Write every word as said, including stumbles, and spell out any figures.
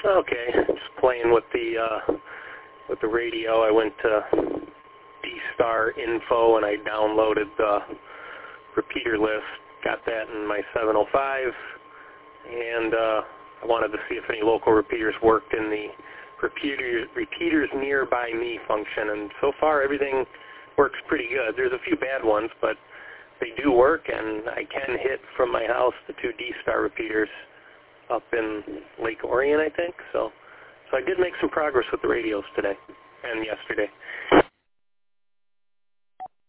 Okay, just playing with the uh, with the radio. I went to D-Star Info and I downloaded the repeater list. Got that in my seven oh five, and uh, I wanted to see if any local repeaters worked in the repeaters repeaters nearby me function. And so far, everything works pretty good. There's a few bad ones, but they do work, and I can hit from my house the two D-Star repeaters up in Lake Orion, I think. So, so I did make some progress with the radios today and yesterday.